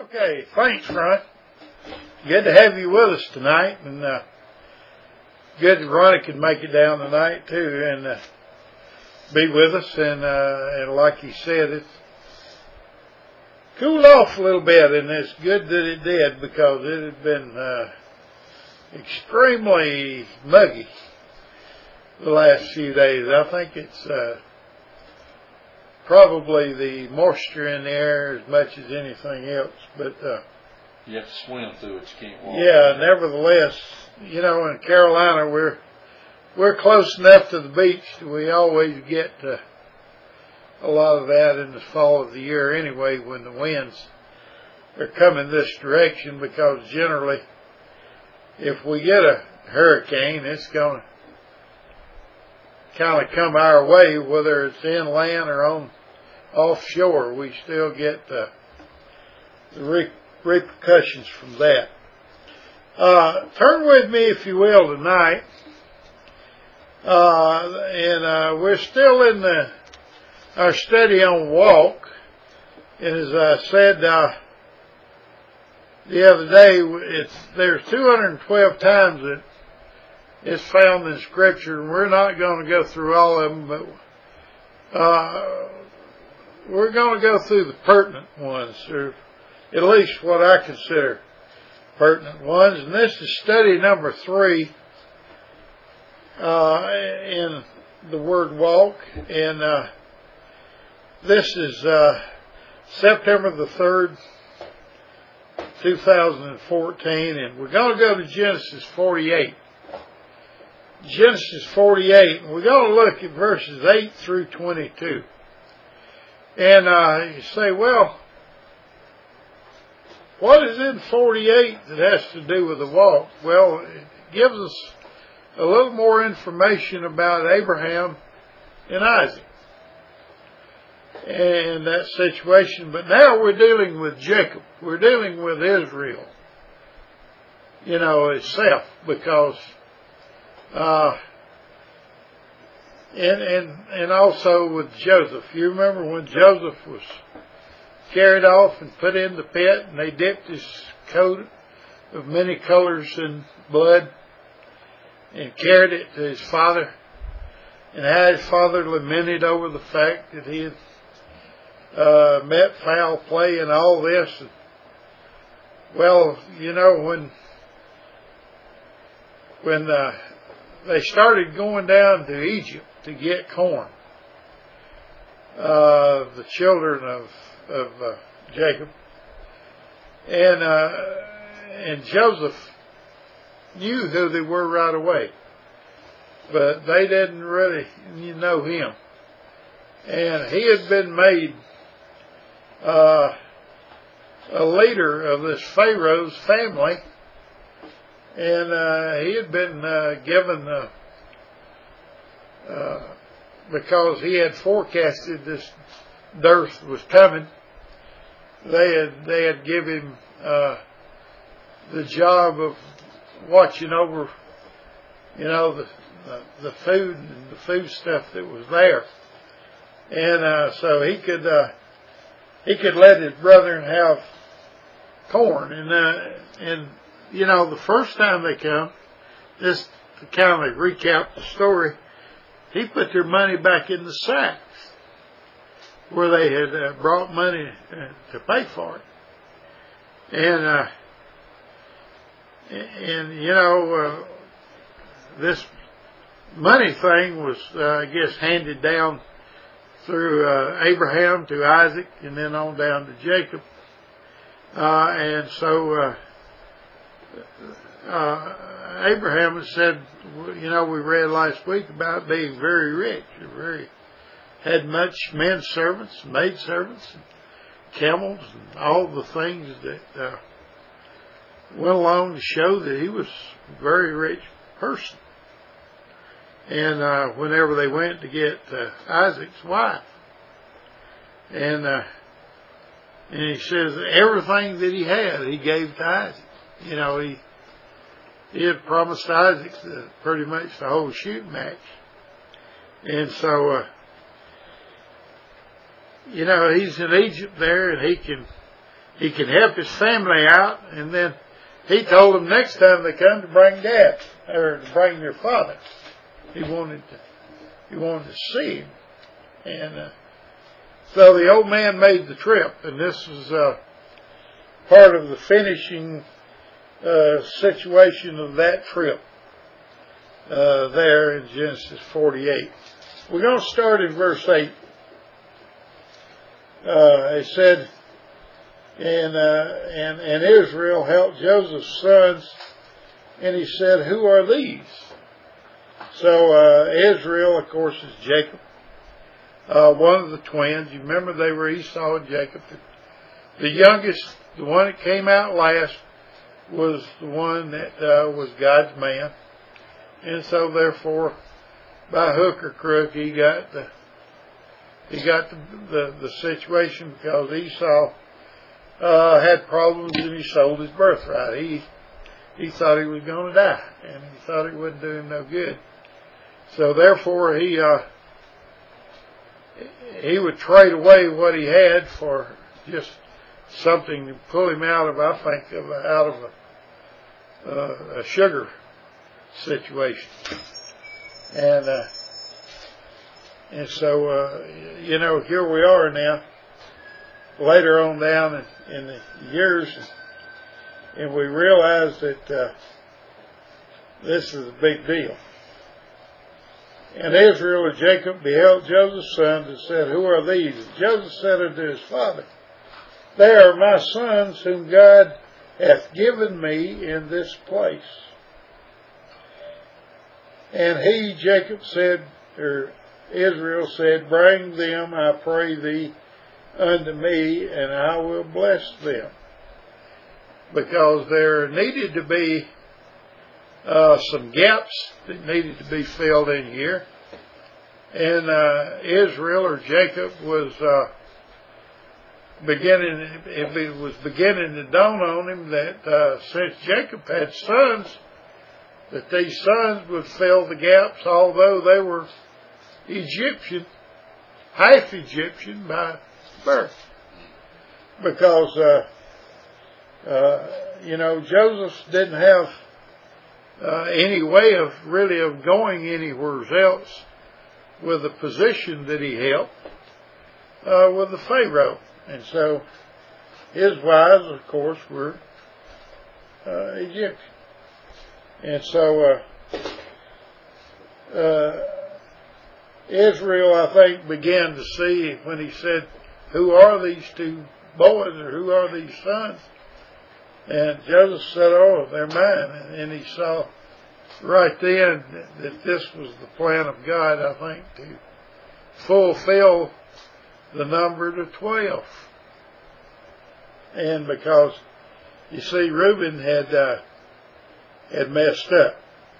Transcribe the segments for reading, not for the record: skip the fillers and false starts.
Okay, thanks, Ron. Good to have you with us tonight, and good that Ronnie could make it down tonight too, and be with us. And like he said, it's cooled off a little bit, and it's good that it did because it had been extremely muggy the last few days. I think it's probably the moisture in the air as much as anything else, but you have to swim through it, you can't walk. Yeah, nevertheless, you know, in Carolina we're close enough to the beach that we always get a lot of that in the fall of the year anyway, when the winds are coming this direction, because generally if we get a hurricane, it's going to kind of come our way, whether it's inland or on offshore. We still get the repercussions from that. Turn with me, if you will, tonight, and we're still in our study on walk. And as I said the other day, there's 212 times that it's found in Scripture, and we're not going to go through all of them, but we're going to go through the pertinent ones, or at least what I consider pertinent ones. And this is study number 3 in the word walk, and this is September the 3rd, 2014, and we're going to go to Genesis 48. Genesis 48, and we're going to look at verses 8 through 22. And you say, well, what is in 48 that has to do with the walk? Well, it gives us a little more information about Abraham and Isaac and that situation. But now we're dealing with Jacob. We're dealing with Israel, you know, itself, because and also with Joseph. You remember when Joseph was carried off and put in the pit, and they dipped his coat of many colors in blood and carried it to his father, and how his father lamented over the fact that he had met foul play and all this. Well, you know, when they started going down to Egypt to get corn, the children of Jacob, and Joseph knew who they were right away, but they didn't really know him. And he had been made a leader of this Pharaoh's family, and he had been given because he had forecasted this dearth was coming. They had given him the job of watching over, you know, the food and the food stuff that was there, and so he could let his brethren have corn. And you know, the first time they come, just to kind of recap the story, he put their money back in the sacks where they had brought money to pay for it. And you know, this money thing was, I guess, handed down through Abraham to Isaac, and then on down to Jacob. And so Abraham had said, you know, we read last week about being very rich, had much men servants, maid servants, and camels, and all the things that went along to show that he was a very rich person. And whenever they went to get Isaac's wife, and he says everything that he had, he gave to Isaac. You know, he had promised Isaac pretty much the whole shooting match. And so, you know, he's in Egypt there, and he can help his family out. And then he told them next time they come to bring Dad, or to bring their father. He wanted to see him. And so the old man made the trip, and this was part of the finishing situation of that trip there in Genesis 48. We're going to start in verse 8. It said, and Israel helped Joseph's sons, and he said, who are these? So Israel, of course, is Jacob, one of the twins. You remember they were Esau and Jacob. The youngest, the one that came out last, was the one that was God's man. And so therefore, by hook or crook, he got the situation, because Esau had problems and he sold his birthright. He thought he was going to die, and he thought it wouldn't do him no good. So therefore, he would trade away what he had for just something to pull him out of, I think, out of a sugar situation. And so, here we are now, later on down in the years, and we realize that this is a big deal. And Israel and Jacob beheld Joseph's sons and said, who are these? And Joseph said unto his father, they are my sons whom God hath given me in this place. And he, Jacob, said, or Israel said, bring them, I pray thee, unto me, and I will bless them. Because there needed to be some gaps that needed to be filled in here. And Israel, or Jacob, was beginning to dawn on him that since Jacob had sons, that these sons would fill the gaps, although they were Egyptian, half Egyptian by birth. Because, Joseph didn't have any way of going anywhere else with the position that he held with the Pharaoh. And so his wives, of course, were Egyptian. And so Israel, I think, began to see when he said, who are these two boys, or who are these sons? And Joseph said, oh, they're mine. And he saw right then that this was the plan of God, I think, to fulfill the number to 12. And because, you see, Reuben had messed up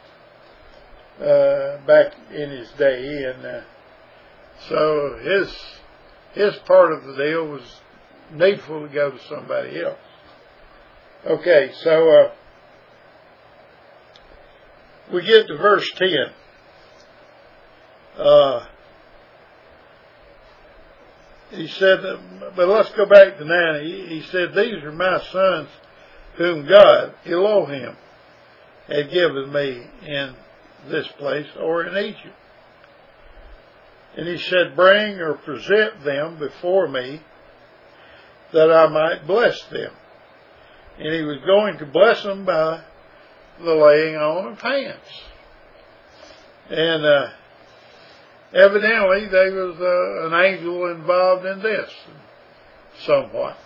back in his day, and so his part of the deal was needful to go to somebody else. Okay, so we get to verse 10. He said, but let's go back to 9. He said, these are my sons whom God, Elohim, had given me in this place, or in Egypt. And he said, bring or present them before me, that I might bless them. And he was going to bless them by the laying on of hands. And evidently there was an angel involved in this, somewhat.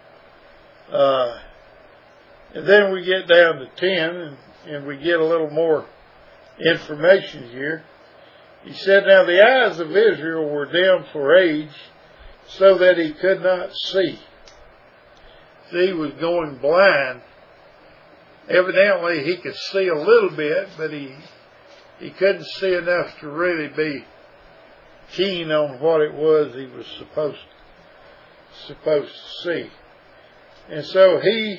And then we get down to 10, and we get a little more information here. He said, now the eyes of Israel were dim for age, so that he could not see. See, he was going blind. Evidently he could see a little bit, but he couldn't see enough to really be keen on what it was he was supposed to see. And so he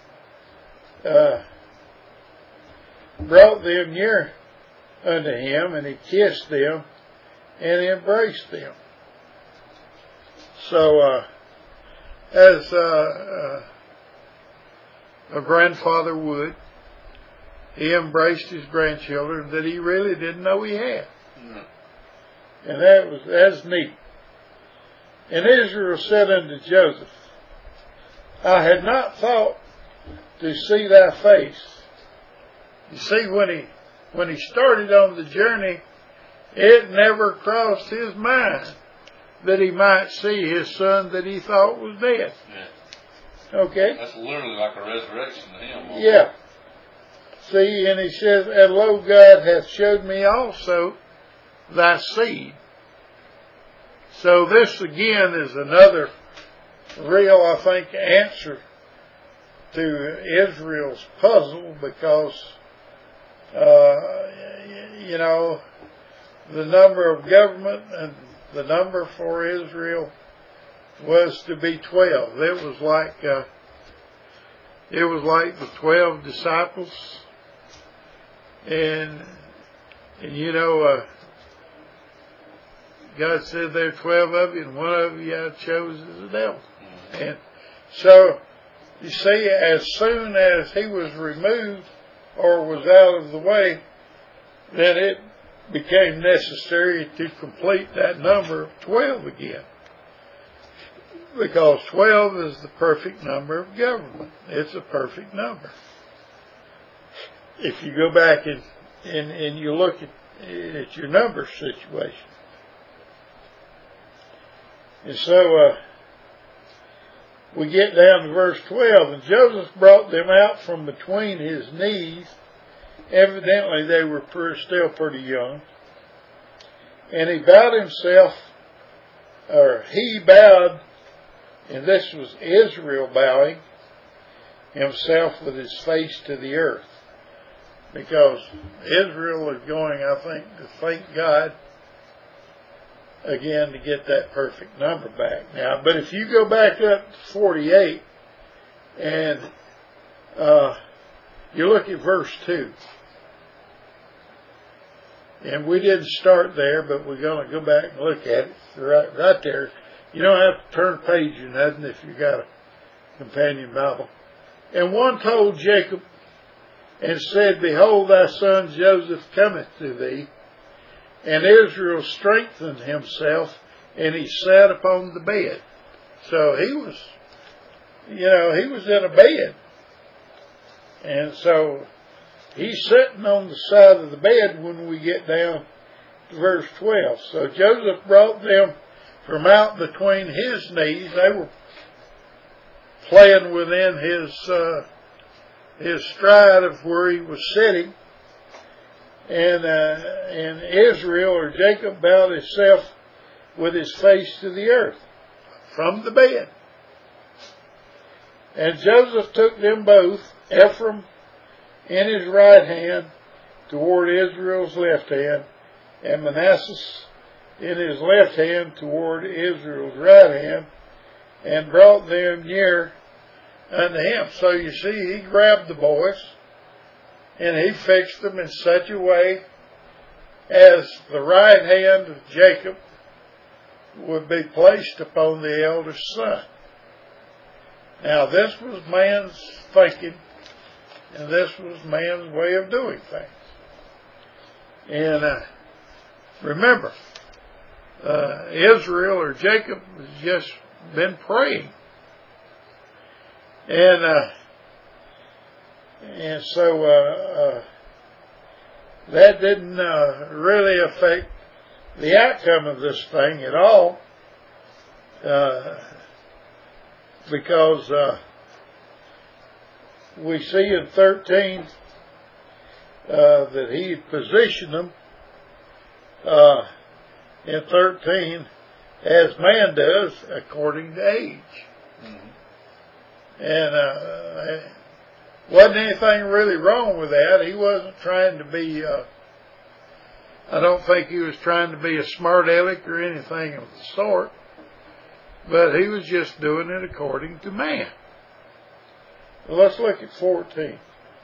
brought them near unto him, and he kissed them and embraced them. So as a grandfather would. He embraced his grandchildren that he really didn't know he had. Mm. And that's neat. And Israel said unto Joseph, I had not thought to see thy face. You see, when he started on the journey, it never crossed his mind that he might see his son that he thought was dead. Yeah. Okay? That's literally like a resurrection to him. Yeah. See, and he says, and lo, God hath showed me also thy seed. So this again is another real, I think, answer to Israel's puzzle, because, you know, the number of government and the number for Israel was to be 12. It was like the 12 disciples, and you know, God said there are 12 of you, and one of you I chose as the devil. And so, you see, as soon as he was removed or was out of the way, then it became necessary to complete that number of 12 again. Because 12 is the perfect number of government. It's a perfect number. If you go back and you look at your number situation. And so we get down to verse 12. And Joseph brought them out from between his knees. Evidently they were still pretty young. And he bowed himself, or he bowed, and this was Israel bowing himself with his face to the earth. Because Israel is going, I think, to thank God again to get that perfect number back. Now, but if you go back up to 48 and you look at verse 2, and we didn't start there, but we're going to go back and look at it right there. You don't have to turn page or nothing if you've got a companion Bible. And one told Jacob and said, Behold, thy son Joseph cometh to thee. And Israel strengthened himself, and he sat upon the bed. So he was, he was in a bed. And so he's sitting on the side of the bed when we get down to verse 12. So Joseph brought them from out between his knees. They were playing within his stride of where he was sitting. And Israel, or Jacob, bowed himself with his face to the earth from the bed. And Joseph took them both, Ephraim in his right hand toward Israel's left hand, and Manasseh in his left hand toward Israel's right hand, and brought them near unto him. So you see, he grabbed the boys, and he fixed them in such a way as the right hand of Jacob would be placed upon the eldest son. Now this was man's thinking, and this was man's way of doing things. And remember, Israel, or Jacob, has just been praying. And so that didn't really affect the outcome of this thing at all, because we see in 13 that he had positioned them in 13 as man does according to age. Mm-hmm. And wasn't anything really wrong with that. He wasn't trying to be, I don't think he was trying to be a smart aleck or anything of the sort, but he was just doing it according to man. Well, let's look at 14.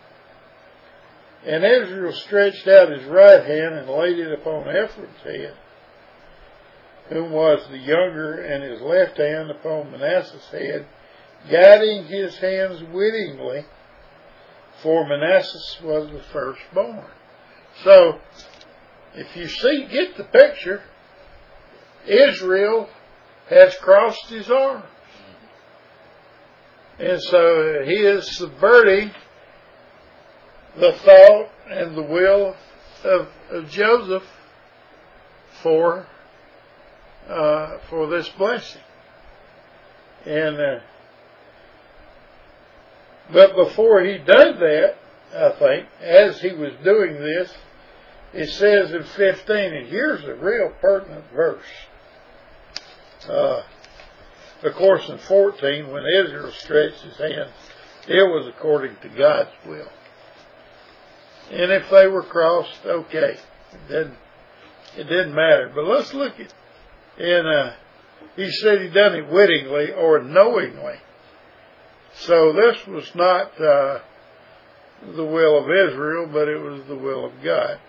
And Israel stretched out his right hand and laid it upon Ephraim's head, whom was the younger, and his left hand upon Manasseh's head, guiding his hands wittingly, for Manasseh was the firstborn. So, if you get the picture, Israel has crossed his arms. And so he is subverting the thought and the will of Joseph for this blessing. And but before he did that, I think, as he was doing this, it says in 15, and here's a real pertinent verse. Of course, in 14, when Israel stretched his hand, it was according to God's will. And if they were crossed, okay, it didn't matter. But let's look at, and he said he done it wittingly or knowingly. So this was not the will of Israel, but it was the will of God.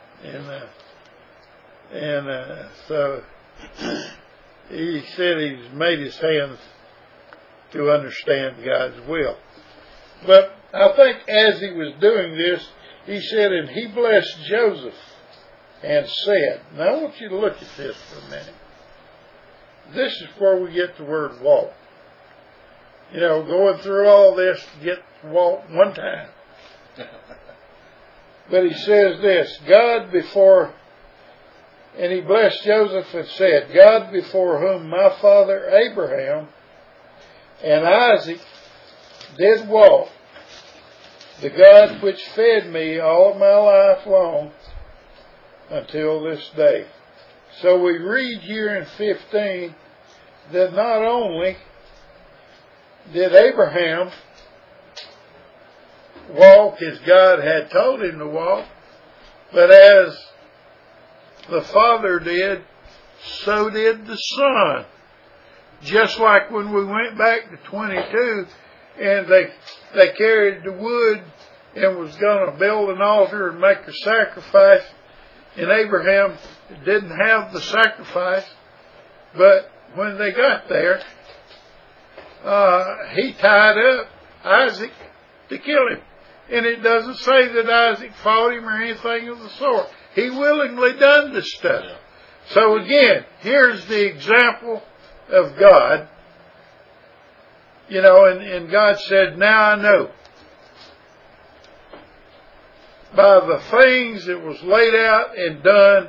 And so he said he's made his hands to understand God's will. But I think as he was doing this, he said, and he blessed Joseph and said, now I want you to look at this for a minute. This is where we get the word walk. You know, going through all this to get to walk one time. But he says this, God before, and he blessed Joseph and said, God before whom my father Abraham and Isaac did walk, the God which fed me all my life long until this day. So we read here in 15 that not only did Abraham walk as God had told him to walk, but as the Father did, so did the Son. Just like when we went back to 22 and they carried the wood and was going to build an altar and make a sacrifice, and Abraham didn't have the sacrifice, but when they got there, he tied up Isaac to kill him. And it doesn't say that Isaac fought him or anything of the sort. He willingly done this stuff. Yeah. So again, here's the example of God. You know, and God said, now I know. By the things that was laid out and done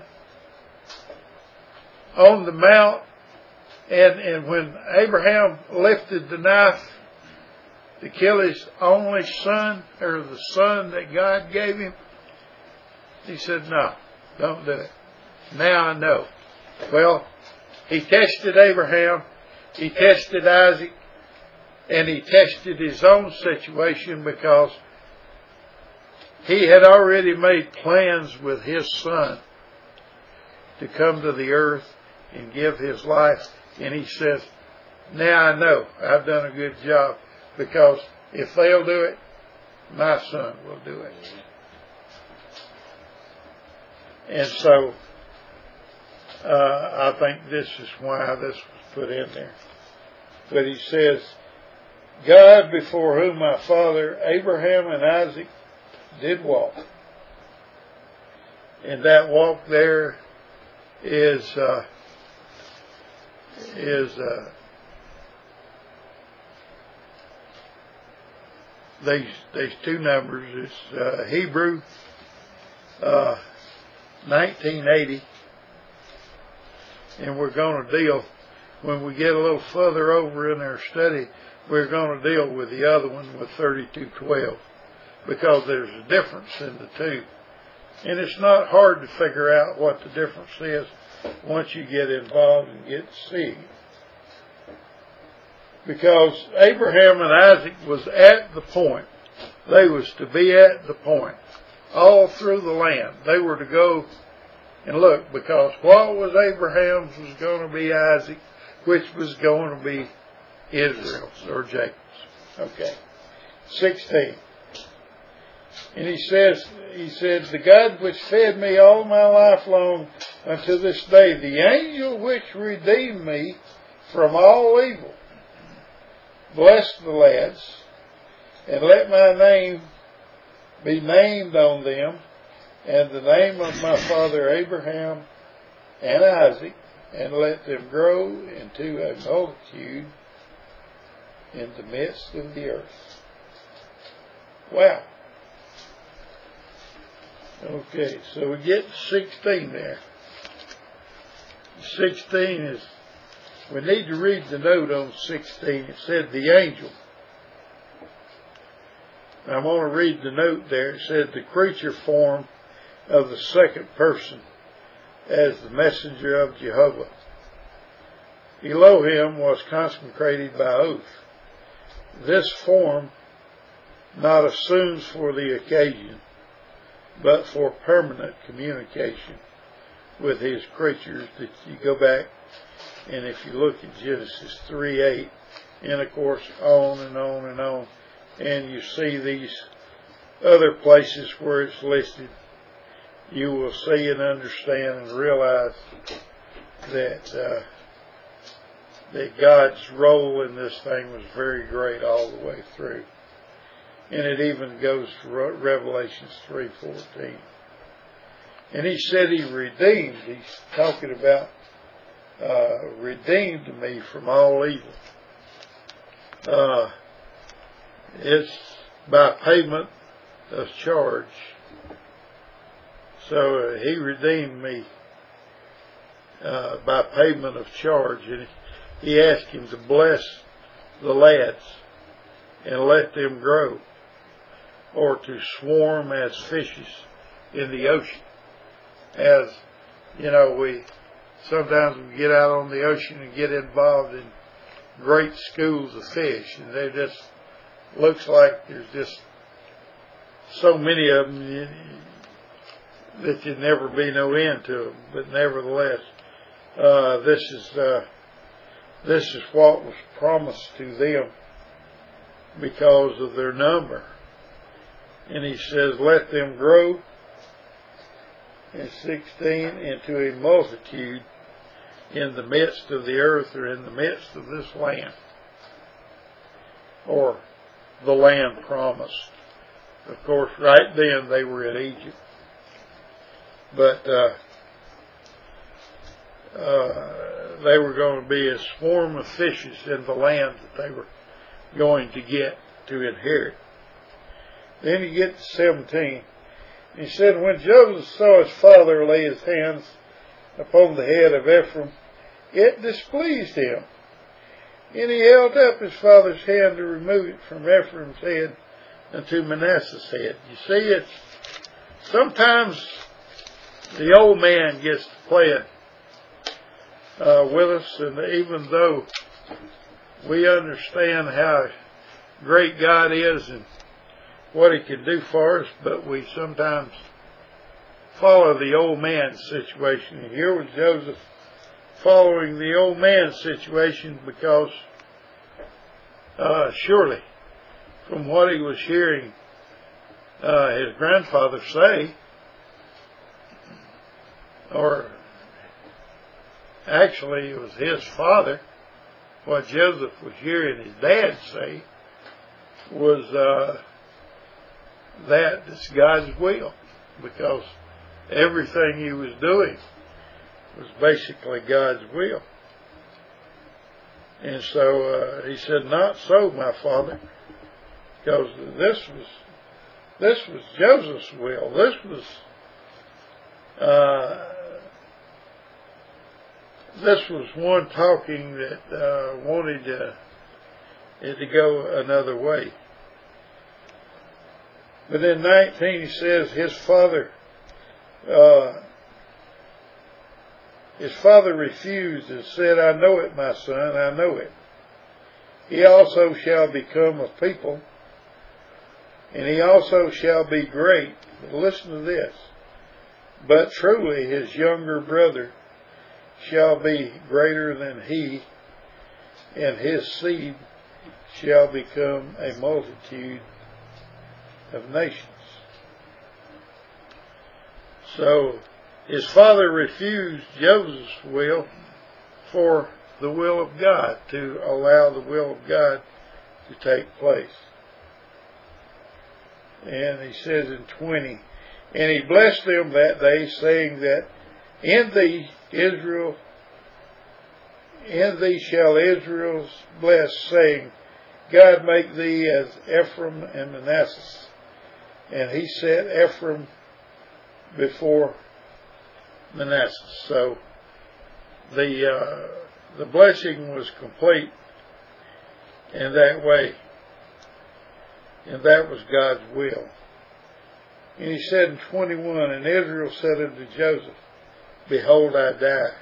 on the mount, and when Abraham lifted the knife to kill his only son, or the son that God gave him, he said, no, don't do it. Now I know. Well, he tested Abraham, he tested Isaac, and he tested his own situation because he had already made plans with his son to come to the earth and give his life. And he says, now I know I've done a good job, because if they'll do it, my son will do it. And so I think this is why this was put in there. But he says, God before whom my father Abraham and Isaac did walk. And that walk there is these two numbers. It's Hebrew 1980, and we're going to deal, when we get a little further over in our study, we're going to deal with the other one with 3212, because there's a difference in the two. And it's not hard to figure out what the difference is once you get involved and get to see. Because Abraham and Isaac was at the point. They was to be at the point. All through the land. They were to go and look, because what was Abraham's was going to be Isaac, which was going to be Israel's or Jacob's. Okay. 16. And he said, the God which fed me all my life long unto this day, the angel which redeemed me from all evil. bless the lads, and let my name be named on them, and the name of my father Abraham and Isaac, and let them grow into a multitude in the midst of the earth. Wow. Okay, so we get 16 there. 16 is, we need to read the note on 16. It said the angel. I'm going to read the note there. It said the creature form of the second person as the messenger of Jehovah. Elohim was consecrated by oath. This form not assumes for the occasion, but for permanent communication with his creatures. That you go back, and if you look at Genesis 3:8, and of course on and on and on, and you see these other places where it's listed, you will see and understand and realize that that God's role in this thing was very great all the way through. And it even goes to Revelations 3:14. And he said he redeemed. He's talking about redeemed me from all evil. It's by payment of charge. So he redeemed me by payment of charge. And he asked him to bless the lads and let them grow, or to swarm as fishes in the ocean. As you know, we sometimes get out on the ocean and get involved in great schools of fish, and they just looks like there's just so many of them that there'd never be no end to them. But nevertheless, this is what was promised to them because of their number. And he says, let them grow, in 16, into a multitude in the midst of the earth, or in the midst of this land, or the land promised. Of course, right then they were in Egypt. But they were going to be a swarm of fishes in the land that they were going to get to inherit. Then you get to 17. He said, when Joseph saw his father lay his hands upon the head of Ephraim, it displeased him. And he held up his father's hand to remove it from Ephraim's head unto Manasseh's head. You see, it's sometimes the old man gets to play it with us, and even though we understand how great God is and what he can do for us, but we sometimes follow the old man's situation. And here was Joseph following the old man's situation because surely from what he was hearing his grandfather say, or actually it was his father, what Joseph was hearing his dad say was that it's God's will, because everything he was doing was basically God's will. And so he said, not so, my father, because this was Joseph's will. This was one talking that wanted it to go another way. But in 19 he says his father refused and said, I know it, my son, I know it. He also shall become a people, and he also shall be great. But listen to this. But truly his younger brother shall be greater than he, and his seed shall become a multitude of nations. So his father refused Joseph's will for the will of God, to allow the will of God to take place. And he says in 20, and he blessed them that day, saying that in thee shall Israel bless, saying, God make thee as Ephraim and Manasseh. And he set Ephraim before Manasseh. So the blessing was complete in that way. And that was God's will. And he said in 21, and Israel said unto Joseph, behold, I die.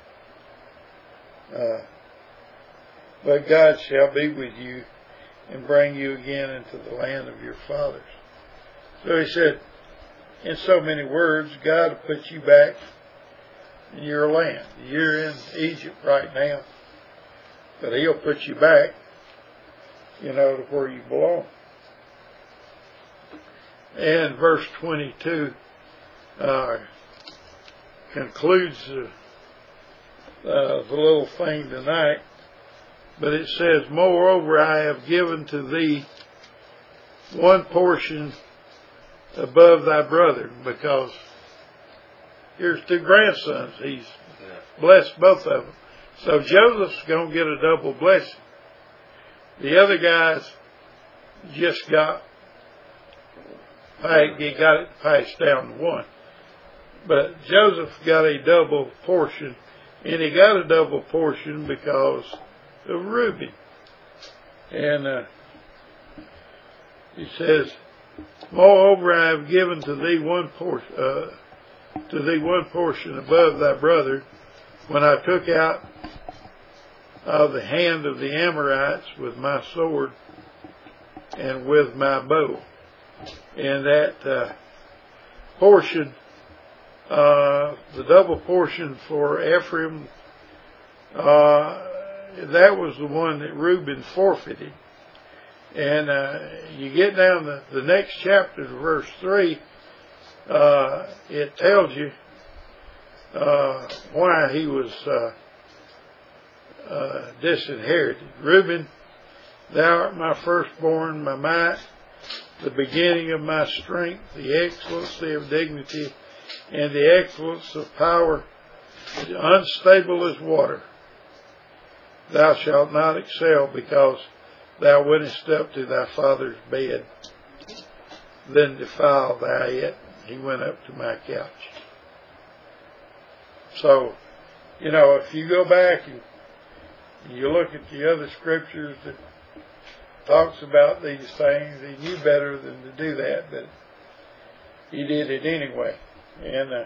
But God shall be with you and bring you again into the land of your fathers. So he said, in so many words, God will put you back in your land. You're in Egypt right now, but he'll put you back, to where you belong. And verse 22 concludes the little thing tonight. But it says, moreover, I have given to thee one portion above thy brother, because here's two grandsons. He's blessed both of them. So Joseph's going to get a double blessing. The other guys just got it passed down to one. But Joseph got a double portion, and he got a double portion because of Reuben. And he says, moreover, I have given to thee one portion above thy brother, when I took out of the hand of the Amorites with my sword and with my bow. And that portion, the double portion for Ephraim, that was the one that Reuben forfeited. And you get down to the next chapter, to verse 3, it tells you why he was disinherited. Reuben, thou art my firstborn, my might, the beginning of my strength, the excellency of dignity, and the excellence of power, unstable as water. Thou shalt not excel, because thou wentest up to thy father's bed, then defile thou it. He went up to my couch. So, if you go back and you look at the other scriptures that talks about these things, he knew better than to do that, but he did it anyway. And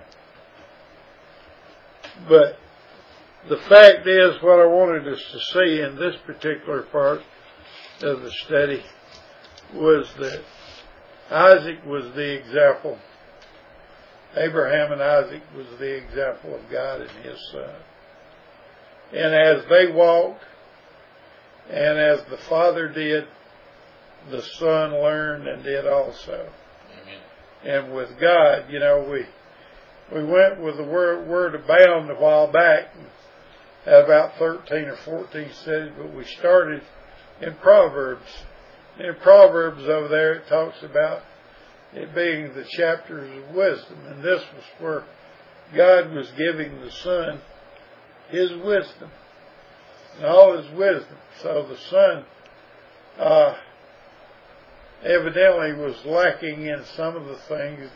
but the fact is, what I wanted us to see in this particular part of the study was that Isaac was the example. Abraham and Isaac was the example of God and his son. And as they walked, and as the father did, the son learned and did also. Amen. And with God, we went with the word abound a while back, at about 13 or 14 studies, but we started in Proverbs. In Proverbs over there, it talks about it being the chapters of wisdom, and this was where God was giving the son his wisdom, and all his wisdom. So the son evidently was lacking in some of the things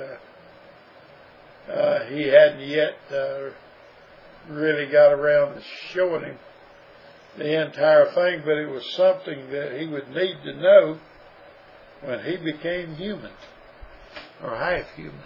that he hadn't yet really got around to showing him the entire thing, but it was something that he would need to know when he became human, or half human.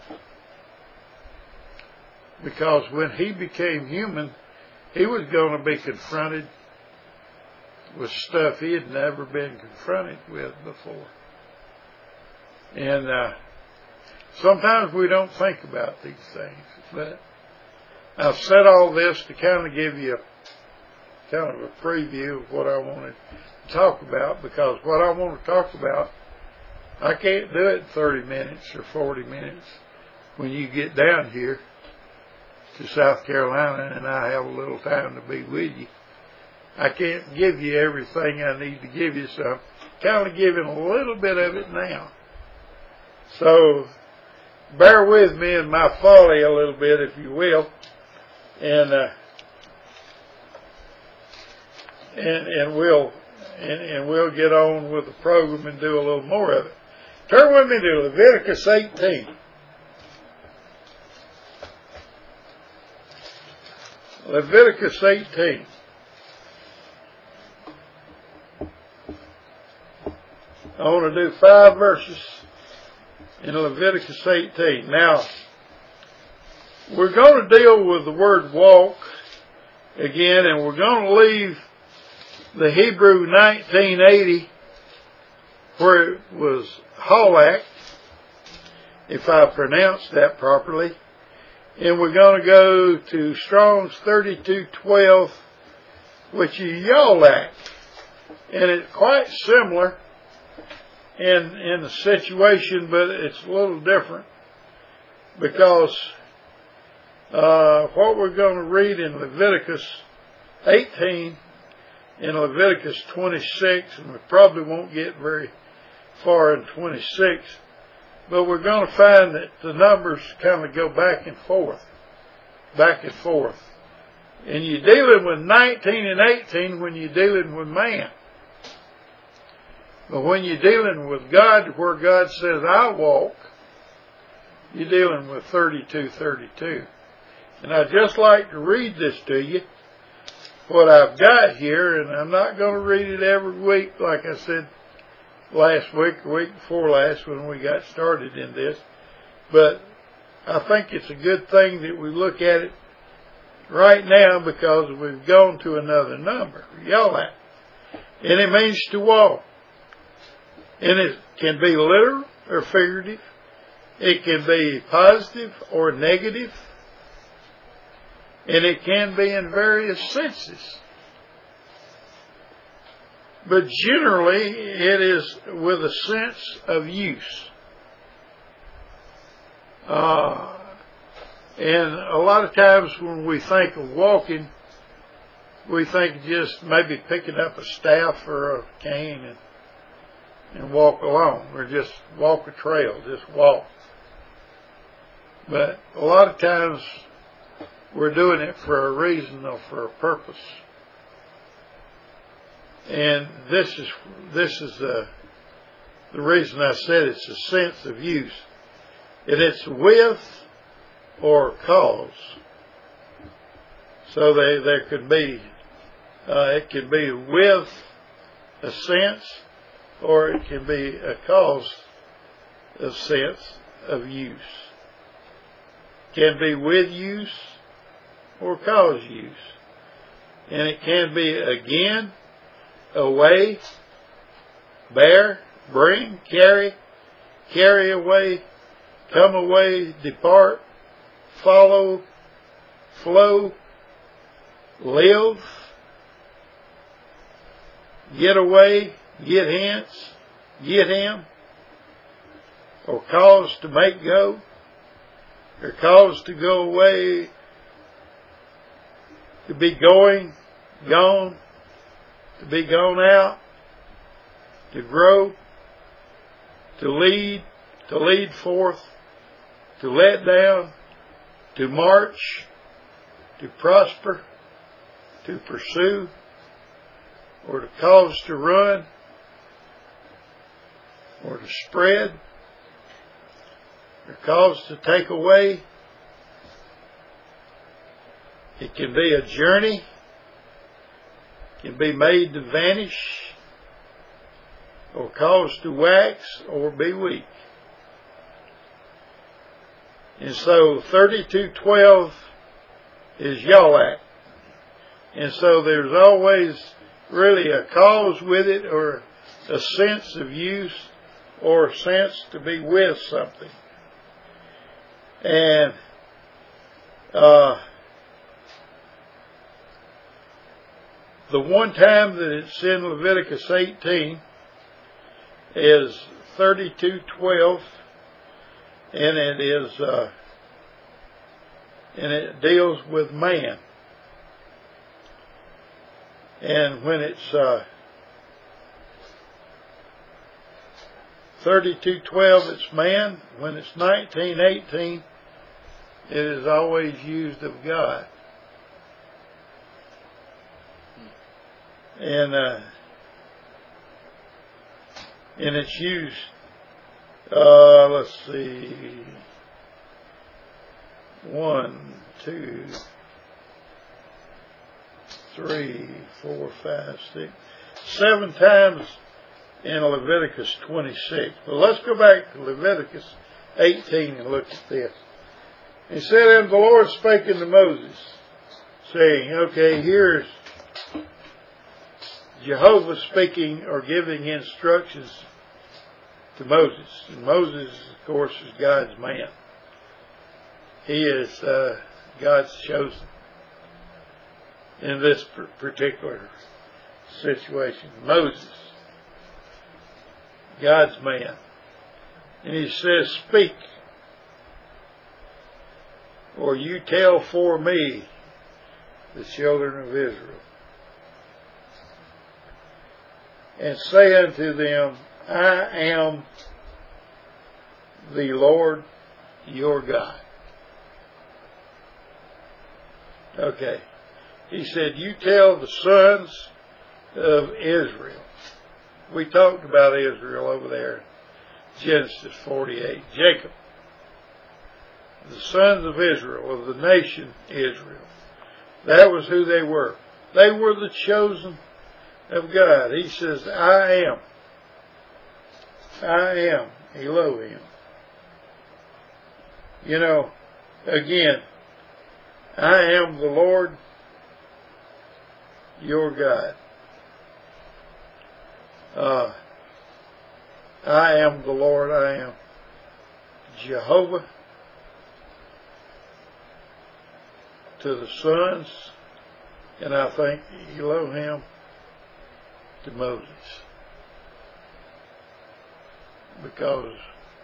Because when he became human, he was going to be confronted with stuff he had never been confronted with before. And sometimes we don't think about these things, but I've said all this to kind of give you kind of a preview of what I wanted to talk about, because what I want to talk about, I can't do it in 30 minutes or 40 minutes when you get down here to South Carolina and I have a little time to be with you. I can't give you everything I need to give you, so kind of giving a little bit of it now. So bear with me in my folly a little bit, if you will, and we'll get on with the program and do a little more of it. Turn with me to Leviticus 18. Leviticus 18. I want to do 5 verses in Leviticus 18. Now, we're going to deal with the word walk again, and we're going to leave the Hebrew 1980 where it was halak, if I pronounced that properly, and we're going to go to Strong's 3212, which is yalak, and it's quite similar in the situation, but it's a little different, because what we're going to read in Leviticus 18, in Leviticus 26, and we probably won't get very far in 26, but we're going to find that the numbers kind of go back and forth. And you're dealing with 19 and 18 when you're dealing with man. But when you're dealing with God, where God says, I walk, you're dealing with 32:32. And I'd just like to read this to you, what I've got here, and I'm not going to read it every week like I said last week or week before last when we got started in this. But I think it's a good thing that we look at it right now, because we've gone to another number, yalak. And it means to walk. And it can be literal or figurative. It can be positive or negative. And it can be in various senses. But generally, it is with a sense of use. And a lot of times when we think of walking, we think just maybe picking up a staff or a cane and walk along, or just walk a trail, just walk. But a lot of times we're doing it for a reason or for a purpose. And this is the reason I said it's a sense of use. And it's with or cause. So there could be, it can be with a sense, or it can be a cause of sense of use. Can be with use or cause use. And it can be again, away, bear, bring, carry away, come away, depart, follow, flow, live, get away, get hence, get him, or cause to make go, or cause to go away, to be going, gone, to be gone out, to grow, to lead forth, to let down, to march, to prosper, to pursue, or to cause to run, or to spread, or cause to take away. It can be a journey, can be made to vanish, or cause to wax, or be weak. And so 32:12 is yalak. And so there's always really a cause with it, or a sense of use, or a sense to be with something. And the one time that it's in Leviticus 18 is 32:12, and it is and it deals with man. And when it's 32:12, it's man. When it's 19:18, it is always used of God. And it's used, let's see, 1, 2, 3, 4, 5, 6, 7 times in Leviticus 26. But let's go back to Leviticus 18 and look at this. He said, and the Lord spake unto Moses, saying, okay, here's Jehovah speaking or giving instructions to Moses. And Moses, of course, is God's man. He is God's chosen in this particular situation. Moses, God's man. And he says, speak, or you tell for me the children of Israel. And say unto them, I am the Lord your God. Okay. He said, you tell the sons of Israel. We talked about Israel over there, Genesis 48. Jacob, the sons of Israel, of the nation Israel. That was who they were. They were the chosen of God. He says, I am Elohim. You know, again, I am the Lord your God. I am the Lord, I am Jehovah to the sons, and I think Elohim to Moses. Because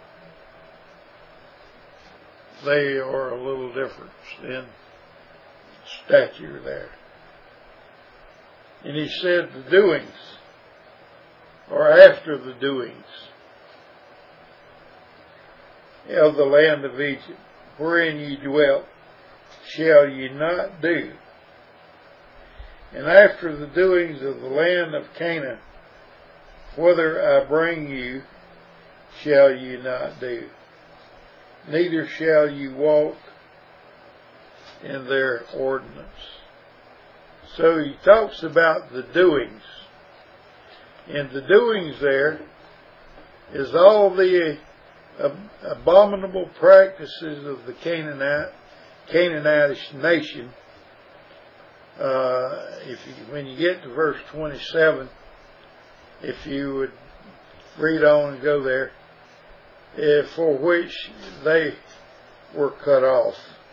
they are a little different in stature there. And he said the doings, or after the doings of the land of Egypt, wherein ye dwelt, shall ye not do. And after the doings of the land of Canaan, whither I bring you, shall ye not do. Neither shall ye walk in their ordinance. So he talks about the doings. And the doings there is all the abominable practices of the Canaanitish nation. When you get to verse 27, if you would read on and go there, for which they were cut off.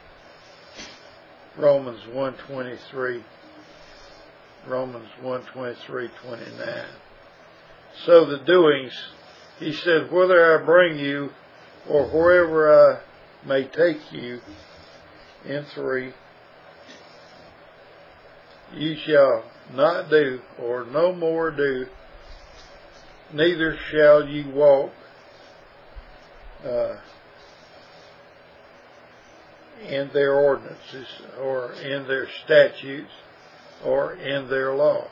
Romans 1:23. Romans 1:23-29. So the doings, he said, whether I bring you or wherever I may take you, in 3, ye shall not do, or no more do, neither shall ye walk in their ordinances, or in their statutes, or in their law.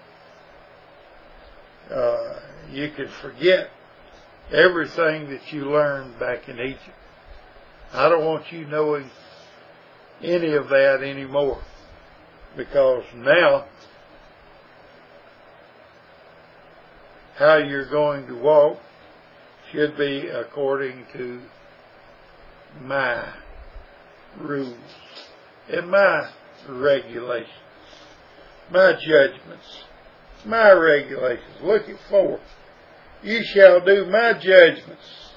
You can forget everything that you learned back in Egypt. I don't want you knowing any of that anymore, because now how you're going to walk should be according to my rules and my regulations, my judgments, my regulations. Look at 4. You shall do my judgments.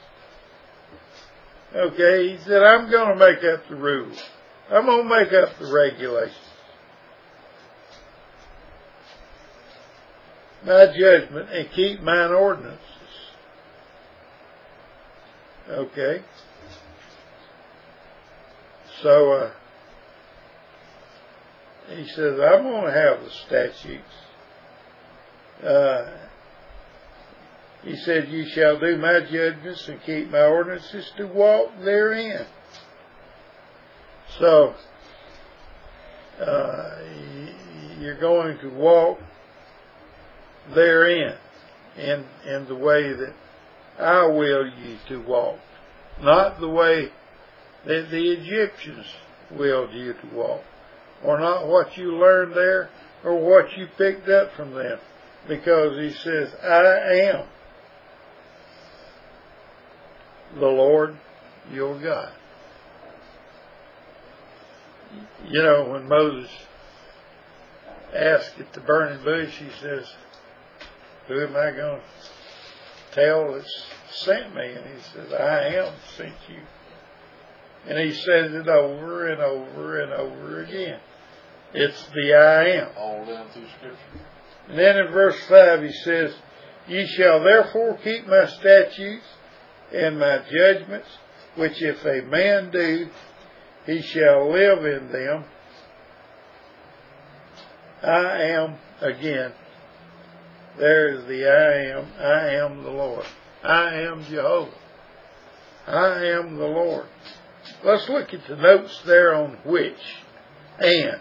Okay, he said, I'm going to make up the rules. I'm going to make up the regulations. My judgment, and keep mine ordinances. Okay. So, he says, I'm going to have the statutes. He said, "You shall do my judgments and keep my ordinances to walk therein." So, you're going to walk therein in the way that I will you to walk, not the way that the Egyptians willed you to walk, or not what you learned there or what you picked up from them, because he says, "I am the Lord your God." You know, when Moses asked at the burning bush, he says, "Who am I going to tell that's sent me?" And he says, "I am sent you." And he says it over and over and over again. It's the I am. All down through Scripture. And then in verse 5 he says, "Ye shall therefore keep my statutes and my judgments, which if a man do, he shall live in them." I am again. There's the I am. I am the Lord. I am Jehovah. I am the Lord. Let's look at the notes there on which. And.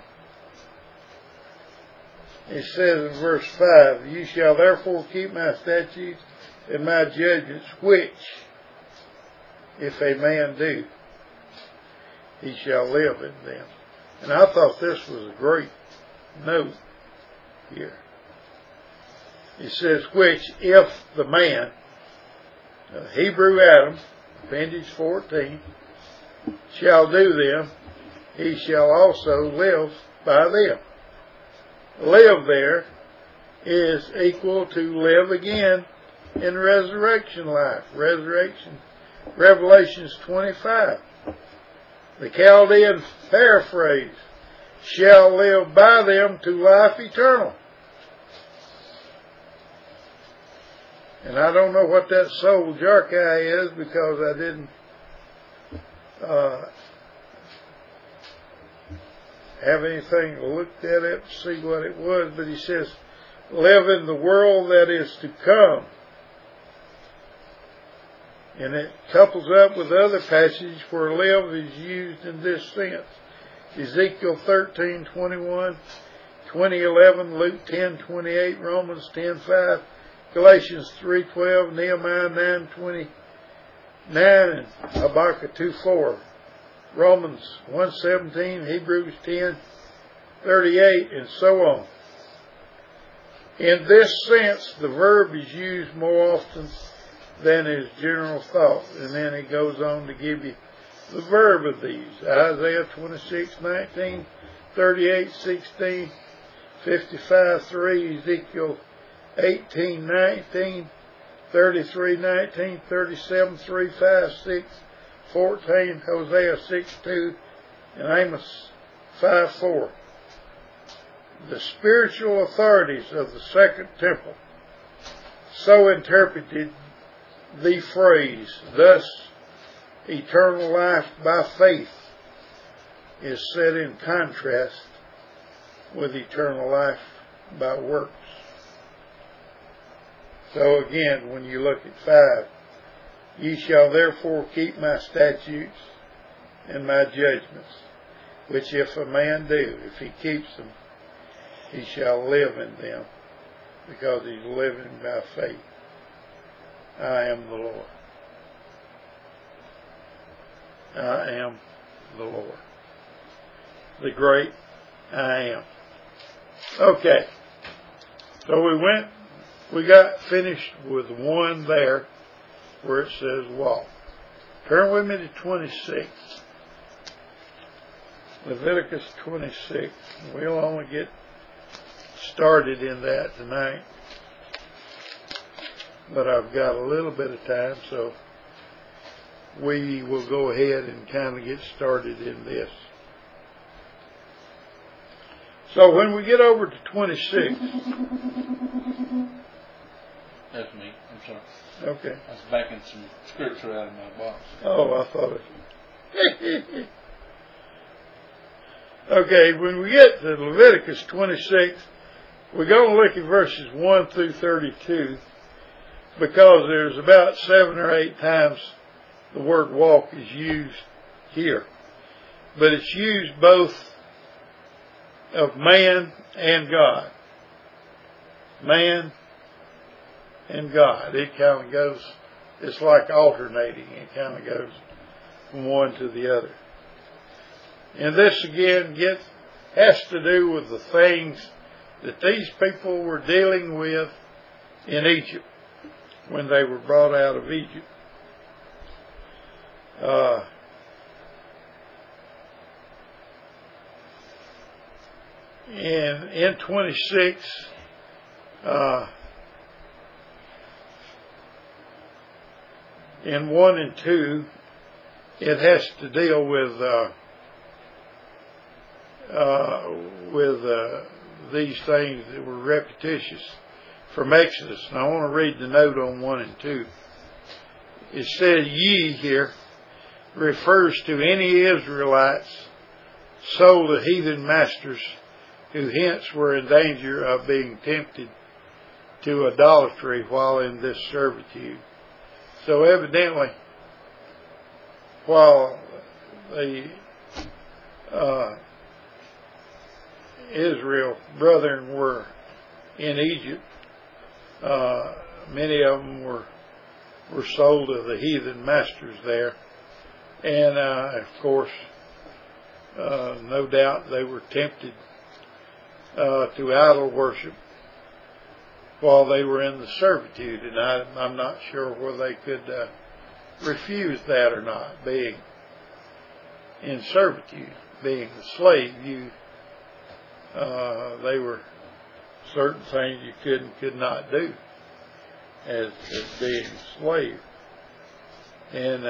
It says in verse 5, "You shall therefore keep my statutes and my judgments, which, if a man do, he shall live in them." And I thought this was a great note here. It says, "Which, if the man," Hebrew Adam, appendage 14, "shall do them, he shall also live by them." Live there is equal to live again in resurrection life. Revelations 25. The Chaldean paraphrase, "shall live by them to life eternal." And I don't know what that soul jarkai is, because I didn't have anything to look at it to see what it was, but he says, "live in the world that is to come." And it couples up with other passages where live is used in this sense. Ezekiel 13:21, 20:11, Luke 10:28, Romans 10:5, Galatians 3:12, Nehemiah 9:29, and Habakkuk 2:4. Romans 1:17, Hebrews 10:38, and so on. In this sense, the verb is used more often than is general thought. And then he goes on to give you the verb of these. Isaiah 26:19, 38:16, 55:3, Ezekiel 18:19, 33:19, 37:3, 5:6, 14, Hosea 6:2, and Amos 5:4. The spiritual authorities of the Second Temple so interpreted the phrase, "Thus eternal life by faith is set in contrast with eternal life by works." So again, when you look at 5, "Ye shall therefore keep my statutes and my judgments, which if a man do," if he keeps them, "he shall live in them," because he's living by faith. I am the Lord. I am the Lord. The great I am. Okay. So we got finished with one there where it says walk. Turn with me to 26. Leviticus 26. We'll only get started in that tonight, but I've got a little bit of time, so we will go ahead and kind of get started in this. So when we get over to 26. That's me. I'm sorry. Okay. I was backing some scripture out of my box. Oh, I thought it. Okay, when we get to Leviticus 26, we're going to look at verses 1 through 32. because there's about 7 or 8 times the word walk is used here. But it's used both of man and God. Man and God. It kind of goes, it's like alternating. It kind of goes from one to the other. And this again has to do with the things that these people were dealing with in Egypt when they were brought out of Egypt. And in 26, in 1 and 2, it has to deal with these things that were repetitious from Exodus. And I want to read the note on 1 and 2. It says, ye here refers to any Israelites sold to heathen masters who hence were in danger of being tempted to idolatry while in this servitude. So evidently, while the Israel brethren were in Egypt, many of them were sold to the heathen masters there. And of course, no doubt they were tempted to idol worship while they were in the servitude. And I'm not sure whether they could refuse that or not, being in servitude, being a slave. They were certain things you could not do as being a slave. And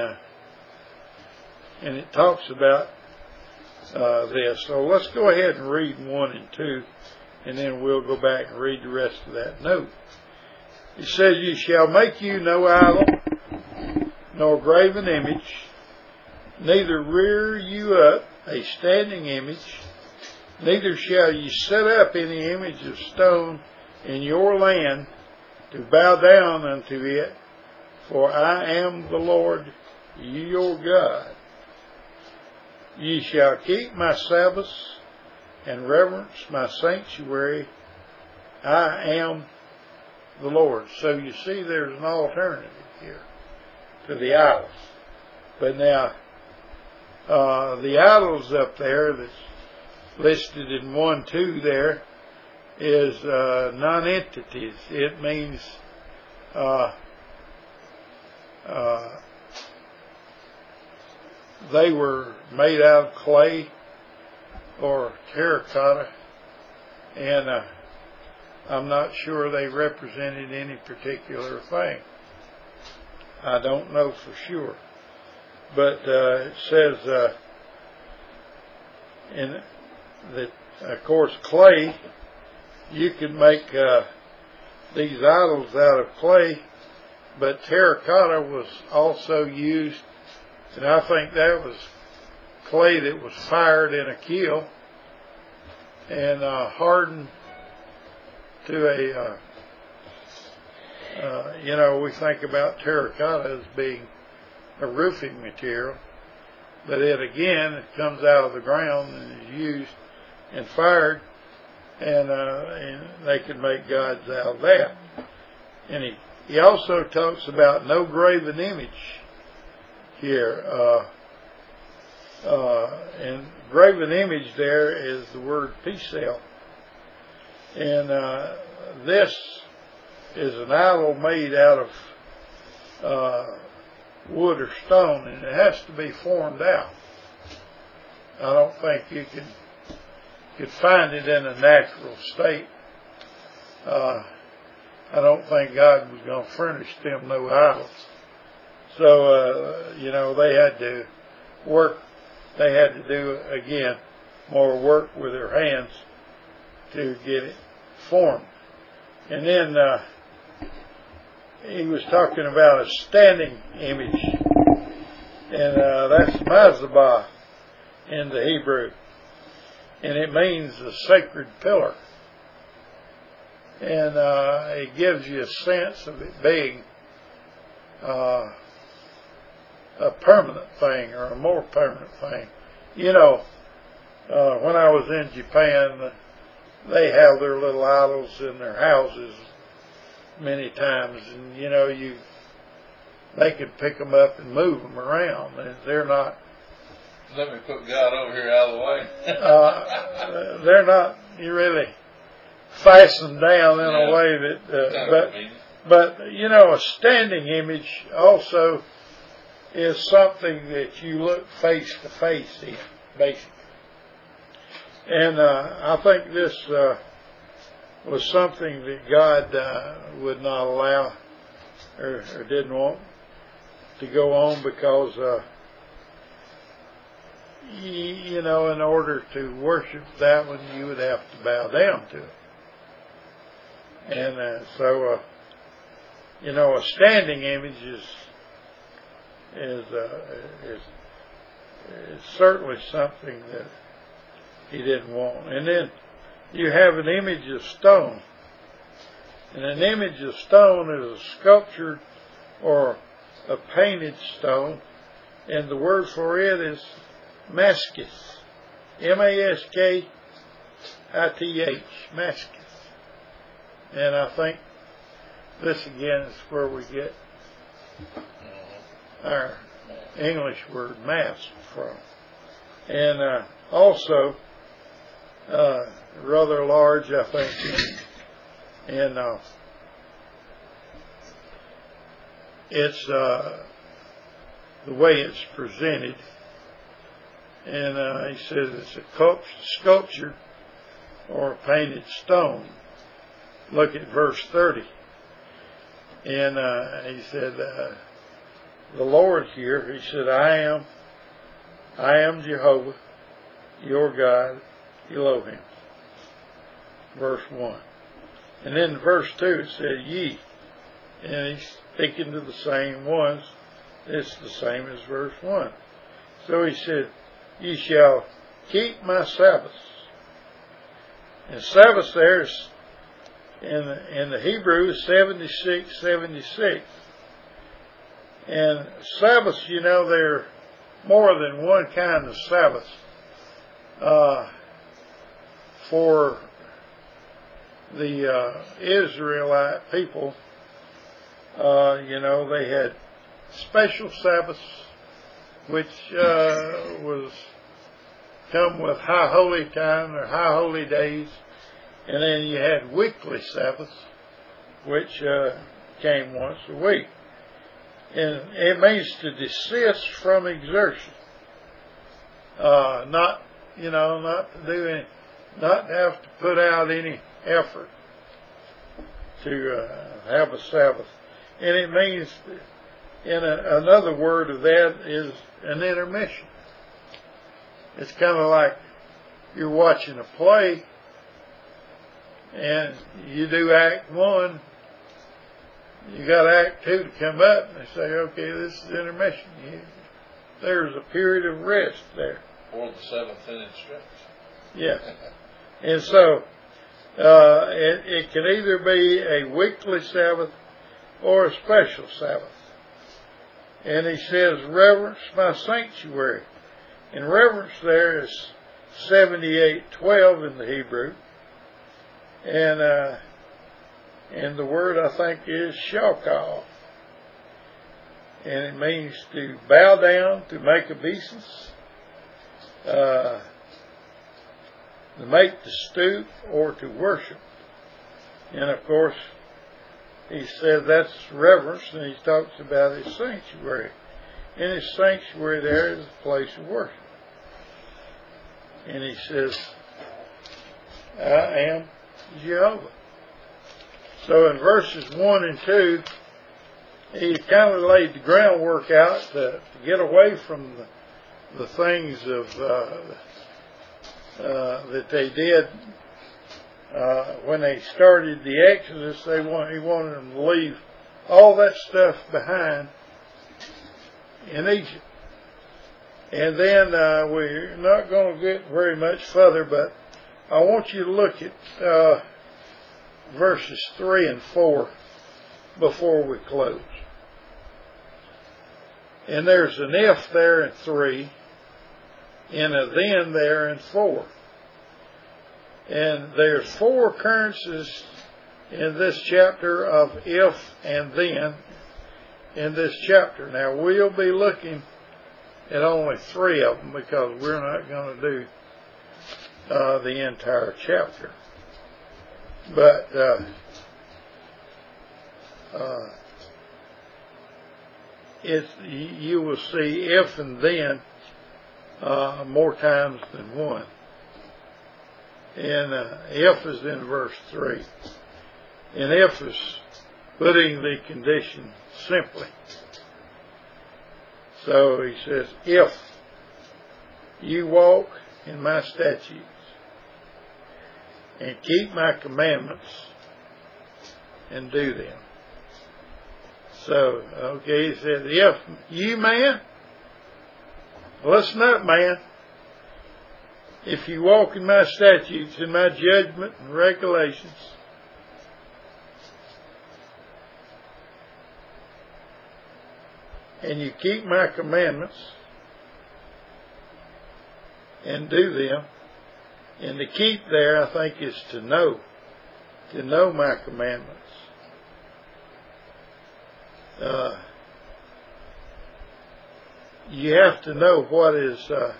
it talks about this. So let's go ahead and read 1 and 2, and then we'll go back and read the rest of that note. It says, ye shall make you no idol, nor graven image, neither rear you up a standing image, neither shall ye set up any image of stone in your land to bow down unto it, for I am the Lord your God. Ye shall keep my Sabbaths and reverence my sanctuary. I am the Lord. So you see there's an alternative here to the idols. But now, the idols up there that's listed in 1:2 there is non-entities. It means they were made out of clay or terracotta, and I'm not sure they represented any particular thing. I don't know for sure. But it says that, of course, clay, you can make these idols out of clay, but terracotta was also used. And I think that was clay that was fired in a kiln and hardened to a, we think about terracotta as being a roofing material, but it comes out of the ground and is used and fired, and they can make gods out of that. And he also talks about no graven image here, and graven image there is the word pisel, and this is an idol made out of wood or stone, and it has to be formed out. I don't think you could find it in a natural state. I don't think God was going to furnish them no idols. So, they had to work. They had to do, again, more work with their hands to get it formed. And then he was talking about a standing image. And that's mazabah in the Hebrew. And it means a sacred pillar. And it gives you a sense of it being a permanent thing or a more permanent thing. You know, when I was in Japan, they have their little idols in their houses many times, and you know, they could pick them up and move them around, and they're not. Let me put God over here out of the way. They're not really fastened down in a way that, but you know, a standing image also is something that you look face to face in, basically. And I think this was something that God would not allow or didn't want to go on, because you know, in order to worship that one, you would have to bow down to it. And so you know, a standing image is certainly something that he didn't want. And then you have an image of stone. And an image of stone is a sculptured or a painted stone. And the word for it is maskis. M-A-S-K-I-T-H. Maskis. And I think this again is where we get our English word mask from. And also rather large, I think, and it's the way it's presented. And he says it's a sculpture or a painted stone. Look at verse 30. And he said, the Lord here, he said, I am Jehovah, your God, Elohim. Verse 1. And then verse 2 it said, ye. And he's speaking to the same ones. It's the same as verse 1. So he said, ye shall keep my Sabbaths. And Sabbath there is, in the Hebrew, is 76. And Sabbaths, you know, there are more than one kind of Sabbath. For the Israelite people, you know, they had special Sabbaths, which was come with high holy time or high holy days, and then you had weekly Sabbaths, which came once a week. And it means to desist from exertion, not to do any, not to have to put out any effort to have a Sabbath. And it means, another word of that is an intermission. It's kind of like you're watching a play and you do act 1, you got act 2 to come up, and they say, okay, this is intermission. There's a period of rest there. Or the 7th inning stretch. Yeah. And so, it can either be a weekly Sabbath or a special Sabbath. And he says, reverence my sanctuary. And reverence there is 78:12 in the Hebrew. And the word, I think, is shakal. And it means to bow down, to make obeisance, to make to stoop, or to worship. And of course, he said that's reverence, and he talks about his sanctuary. And his sanctuary there is a place of worship. And he says, I am Jehovah. So in verses 1 and 2, he kind of laid the groundwork out to get away from the things of that they did when they started the Exodus. He wanted them to leave all that stuff behind in Egypt. And then we're not going to get very much further, but I want you to look at verses 3 and 4 before we close. And there's an if there in 3, and a then there in 4. And there's 4 occurrences in this chapter of if and then in this chapter. Now we'll be looking at only 3 of them because we're not going to do the entire chapter. But you will see if and then more times than one. And if is in verse 3. And if is putting the condition simply. So he says, if you walk in my statutes and keep my commandments and do them. So, okay, he said, if you, man, listen up, man, if you walk in my statutes and my judgment and regulations, and you keep my commandments and do them, and to keep there, I think, is to know my commandments. You have to know what is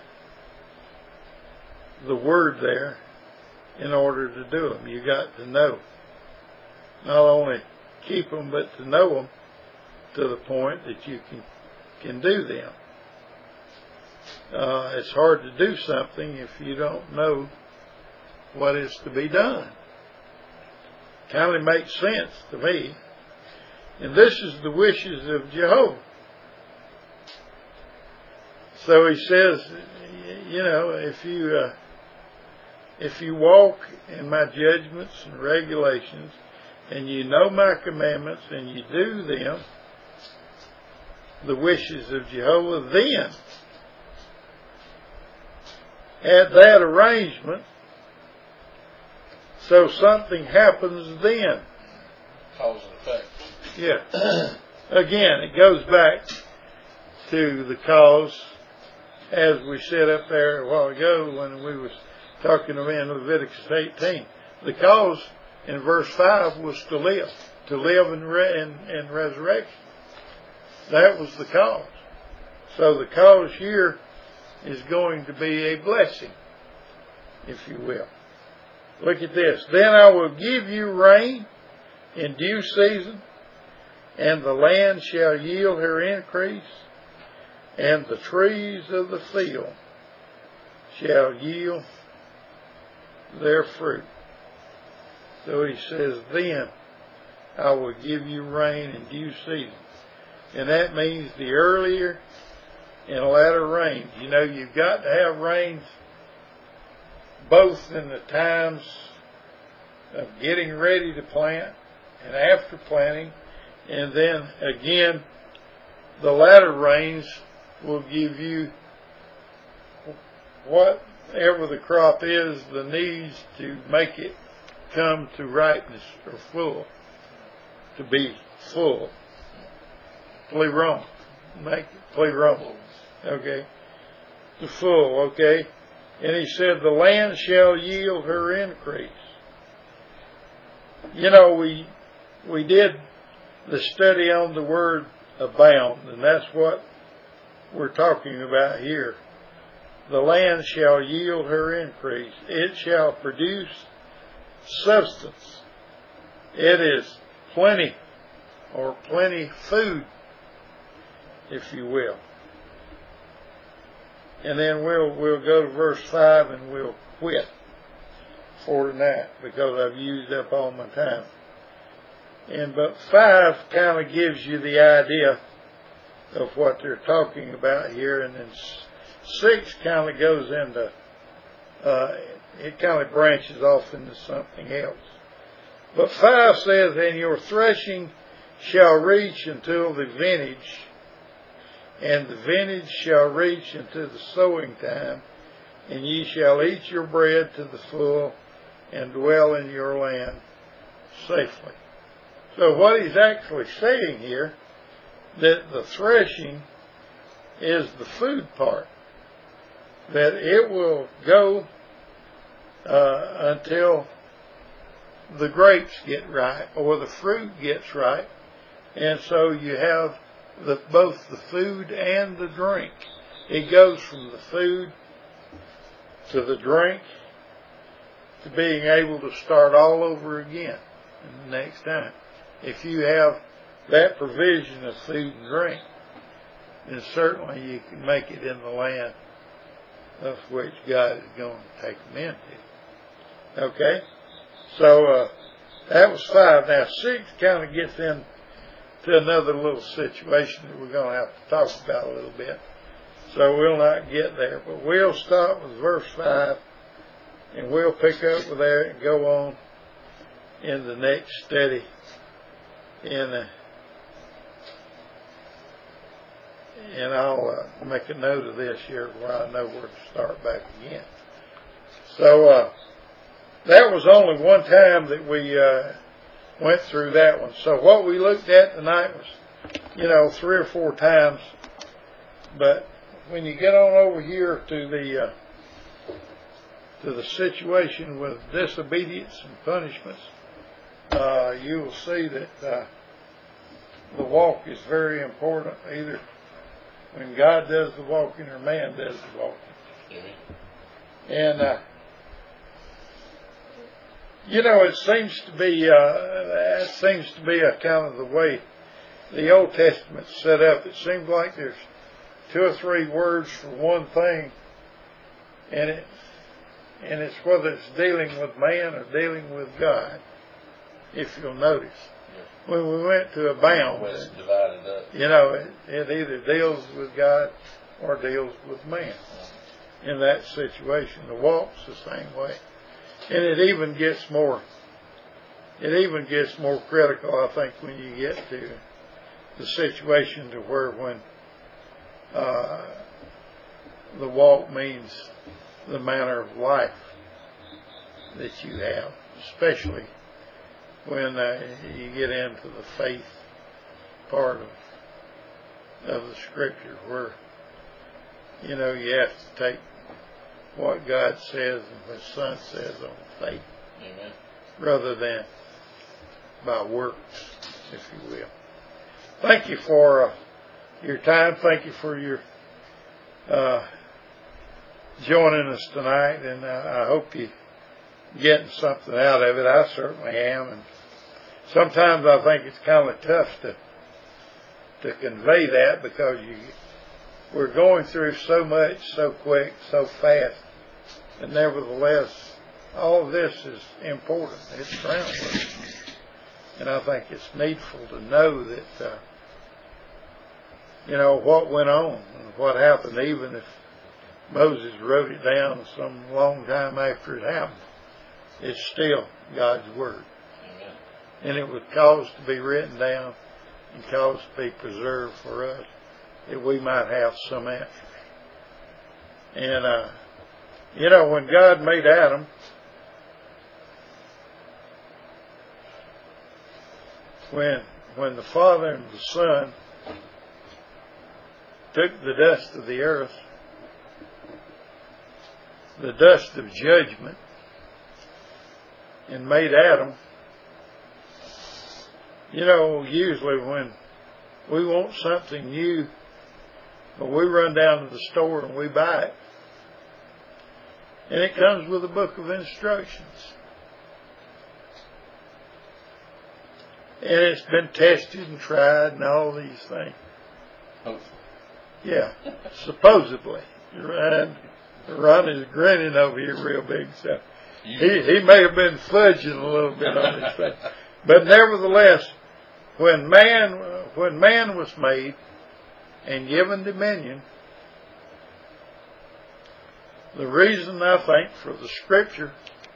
the word there in order to do them. You got to know. Not only keep them, but to know them to the point that you can do them. It's hard to do something if you don't know what is to be done. Kind of makes sense to me. And this is the wishes of Jehovah. So he says, you know, if you walk in my judgments and regulations, and you know my commandments, and you do them, the wishes of Jehovah, then at that arrangement, so something happens then. Cause and effect. Yeah. Again, it goes back to the cause, as we said up there a while ago when we was talking about in Leviticus 18. The cause in verse 5 was to live in resurrection. That was the cause. So the cause here is going to be a blessing, if you will. Look at this. Then I will give you rain in due season, and the land shall yield her increase, and the trees of the field shall yield their fruit. So he says, then I will give you rain in due season. And that means the earlier and latter rains. You know, you've got to have rains both in the times of getting ready to plant and after planting. And then again, the latter rains will give you whatever the crop is, the needs to make it come to ripeness or full, to be full. Plural. Make it plural. Okay. The full, okay. And he said, the land shall yield her increase. You know, we did the study on the word abound, and that's what we're talking about here. The land shall yield her increase. It shall produce substance. It is plenty, or plenty food, if you will. And then we'll go to verse 5 and we'll quit for tonight because I've used up all my time. But 5 kind of gives you the idea of what they're talking about here, and then 6 kind of goes into, it kind of branches off into something else. But 5 says, and your threshing shall reach until the vintage, and the vintage shall reach into the sowing time, and ye shall eat your bread to the full, and dwell in your land safely. So what he's actually saying here, that the threshing is the food part. That it will go until the grapes get ripe or the fruit gets ripe. And so you have both the food and the drink. It goes from the food to the drink to being able to start all over again the next time. If you have that provision of food and drink, then certainly you can make it in the land of which God is going to take them into. Okay? So that was 5. Now 6 kind of gets into another little situation that we're going to have to talk about a little bit. So we'll not get there. But we'll start with verse 5 and we'll pick up with there and go on in the next study and I'll make a note of this here where I know where to start back again. So that was only one time that we went through that one. So what we looked at tonight was, 3 or 4 times. But when you get on over here to the situation with disobedience and punishments, you will see that the walk is very important, either when God does the walking or man does the walking. And it seems to be a kind of the way the Old Testament's set up. It seems like there's 2 or 3 words for one thing, and it's whether it's dealing with man or dealing with God. If you'll notice, when we went to abound, it's divided up. It either deals with God or deals with man. In that situation, the walk's the same way. And it even gets more critical, I think, when you get to the situation to where when the walk means the manner of life that you have, especially when you get into the faith part of the Scripture, where you have to take what God says and what His Son says on faith. Amen. Rather than by works, if you will. Thank you for your time. Thank you for your joining us tonight, and I hope you're getting something out of it. I certainly am, and sometimes I think it's kind of tough to convey that because we're going through so much, so quick, so fast. But nevertheless, all of this is important. It's groundwork. And I think it's needful to know that, what went on and what happened, even if Moses wrote it down some long time after it happened, it's still God's Word. Amen. And it was caused to be written down and caused to be preserved for us, that we might have some answers. And, when God made Adam, when the Father and the Son took the dust of the earth, the dust of judgment, and made Adam, usually when we want something new, but we run down to the store and we buy it. And it comes with a book of instructions. And it's been tested and tried and all these things. Hopefully. Yeah, supposedly. Ron is grinning over here real big, so he may have been fudging a little bit on his face. But nevertheless, when man was made and given dominion, the reason I think for the Scripture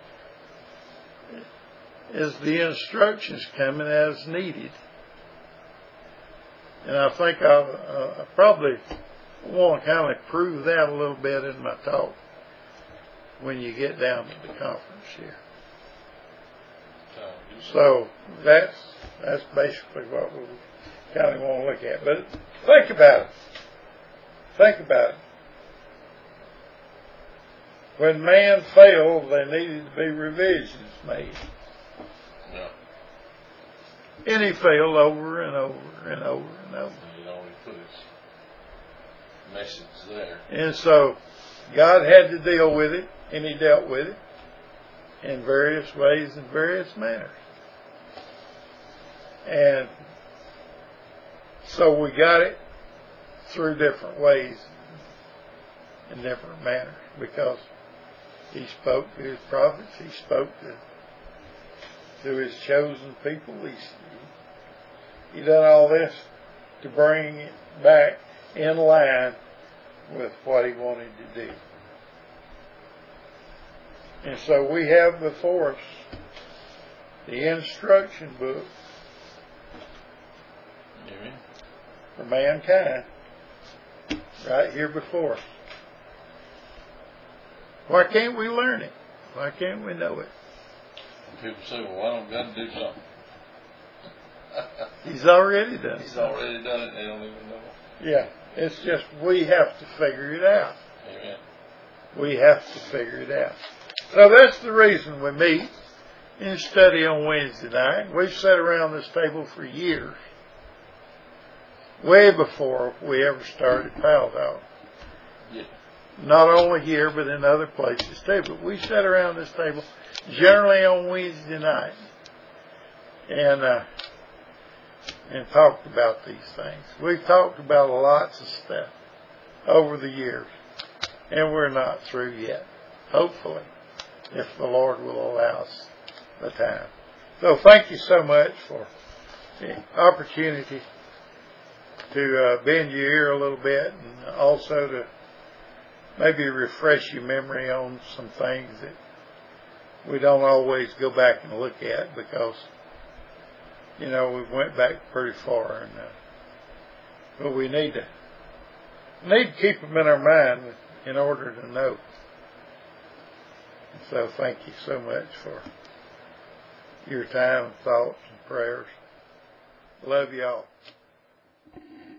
is the instructions coming as needed. And I think I probably want to kind of prove that a little bit in my talk when you get down to the conference here. So that's basically what we kind of want to look at. But think about it. Think about it. When man failed, there needed to be revisions made. Yeah. And he failed over and over and over and over. And he always put his message there. And so God had to deal with it, and he dealt with it in various ways and various manners. And so we got it through different ways and different manners, because he spoke to his prophets, he spoke to his chosen people. He done all this to bring it back in line with what he wanted to do. And so we have before us the instruction book for mankind right here before us. Why can't we learn it? Why can't we know it? People say, well, why don't God do something? He's already done it. He's already done it. They don't even know. Yeah. It's just we have to figure it out. Amen. We have to figure it out. So that's the reason we meet and study on Wednesday night. We've sat around this table for years. Way before we ever started Pal Dog. Yeah. Not only here, but in other places too. But we sat around this table generally on Wednesday night and talked about these things. We've talked about lots of stuff over the years, and we're not through yet. Hopefully, if the Lord will allow us the time. So thank you so much for the opportunity to bend your ear a little bit, and also to maybe refresh your memory on some things that we don't always go back and look at, because we went back pretty far, and but we need to keep them in our mind in order to know. So thank you so much for your time and thoughts and prayers. Love y'all.